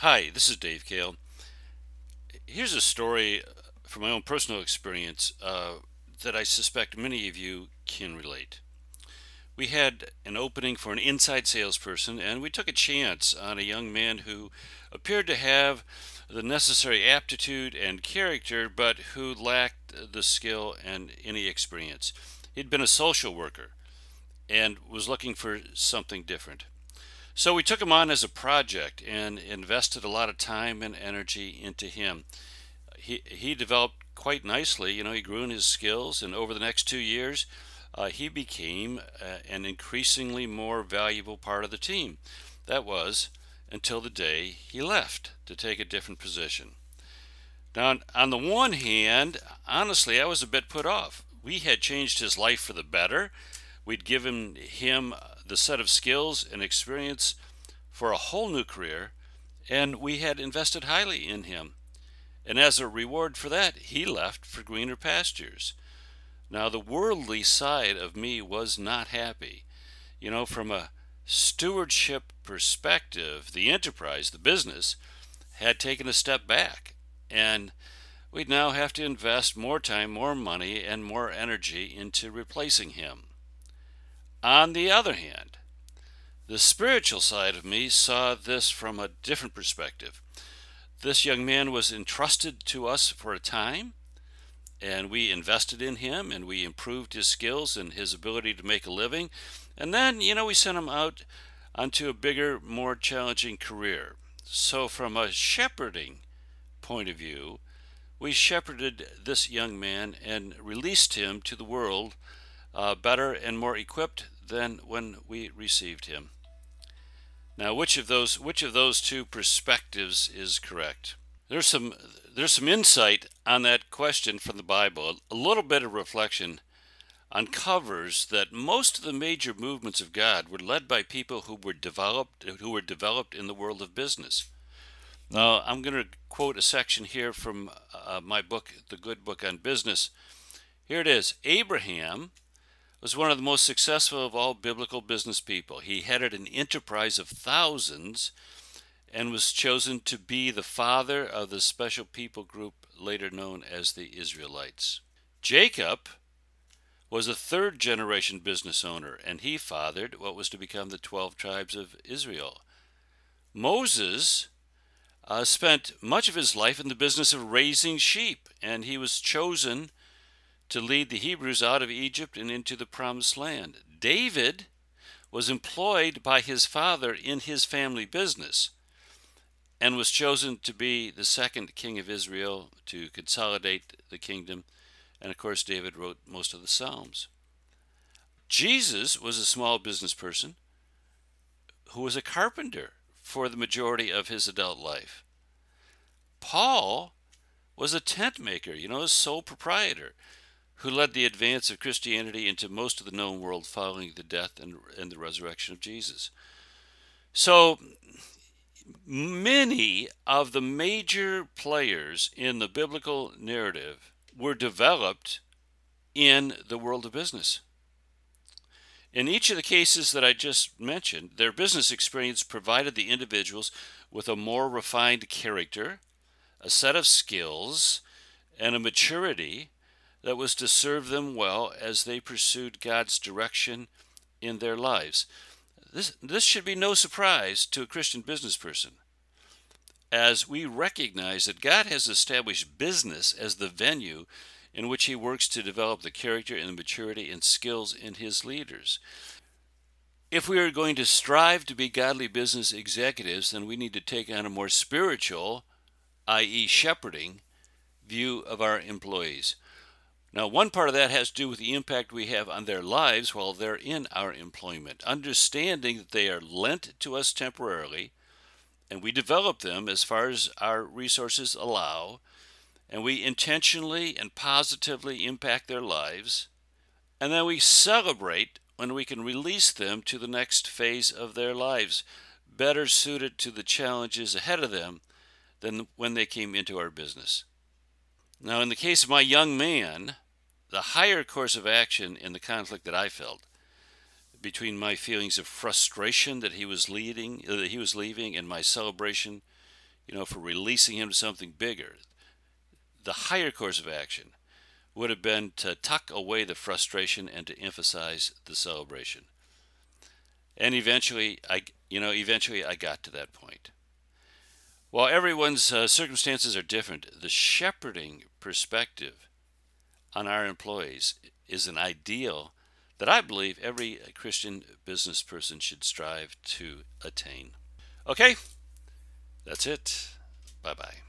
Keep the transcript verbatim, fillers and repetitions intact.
Hi, this is Dave Kale. Here's a story from my own personal experience uh, that I suspect many of you can relate. We had an opening for an inside salesperson, and we took a chance on a young man who appeared to have the necessary aptitude and character, but who lacked the skill and any experience. He'd been a social worker and was looking for something different. So we took him on as a project and invested a lot of time and energy into him. He he developed quite nicely. You know, he grew in his skills, and over the next two years, uh, he became uh, an increasingly more valuable part of the team. That was until the day he left to take a different position. Now, on the one hand, honestly, I was a bit put off. We had changed his life for the better. We'd given him the set of skills and experience for a whole new career, and we had invested highly in him. And as a reward for that, he left for greener pastures. Now, the worldly side of me was not happy. You know, from a stewardship perspective, the enterprise, the business, had taken a step back. And we'd now have to invest more time, more money, and more energy into replacing him. On the other hand, the spiritual side of me saw this from a different perspective. This young man was entrusted to us for a time, and we invested in him and we improved his skills and his ability to make a living. And then, you know, we sent him out onto a bigger, more challenging career. So, from a shepherding point of view, we shepherded this young man and released him to the world uh, better and more equipped than when we received him. Now, which of those which of those two perspectives is correct? There's some there's some insight on that question from the Bible. A little bit of reflection uncovers that most of the major movements of God were led by people who were developed who were developed in the world of business. Now, I'm going to quote a section here from uh, my book, The Good Book on Business. Here it is. Abraham was one of the most successful of all biblical business people. He headed an enterprise of thousands and was chosen to be the father of the special people group later known as the Israelites. Jacob was a third generation business owner, and he fathered what was to become the twelve tribes of Israel. Moses uh, spent much of his life in the business of raising sheep, and he was chosen to lead the Hebrews out of Egypt and into the promised land. David was employed by his father in his family business and was chosen to be the second king of Israel to consolidate the kingdom. And of course, David wrote most of the Psalms. Jesus was a small business person who was a carpenter for the majority of his adult life. Paul was a tent maker, you know, a sole proprietor, who led the advance of Christianity into most of the known world following the death and, and the resurrection of Jesus. So many of the major players in the biblical narrative were developed in the world of business. In each of the cases that I just mentioned, their business experience provided the individuals with a more refined character, a set of skills, and a maturity that was to serve them well as they pursued God's direction in their lives. This, this should be no surprise to a Christian business person, as we recognize that God has established business as the venue in which he works to develop the character and the maturity and skills in his leaders. If we are going to strive to be godly business executives, then we need to take on a more spiritual, that is shepherding, view of our employees. Now, one part of that has to do with the impact we have on their lives while they're in our employment, understanding that they are lent to us temporarily, and we develop them as far as our resources allow, and we intentionally and positively impact their lives, and then we celebrate when we can release them to the next phase of their lives, better suited to the challenges ahead of them than when they came into our business. Now, in the case of my young man, the higher course of action in the conflict that I felt between my feelings of frustration that he was leading, that he was leaving, and my celebration you know, for releasing him to something bigger. The higher course of action would have been to tuck away the frustration and to emphasize the celebration. And eventually, I, you know, eventually I got to that point. While everyone's uh, circumstances are different, the shepherding perspective on our employees is an ideal that I believe every Christian business person should strive to attain. Okay, that's it. Bye bye.